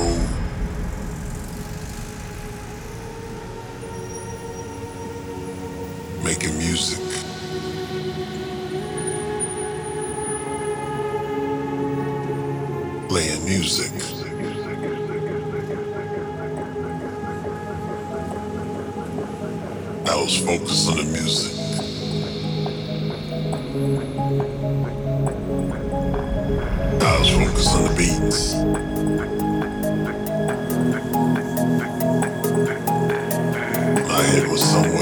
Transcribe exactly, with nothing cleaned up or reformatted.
road. Making music. Playing music. I was focused on the music. I was focused on the beats. My head was somewhere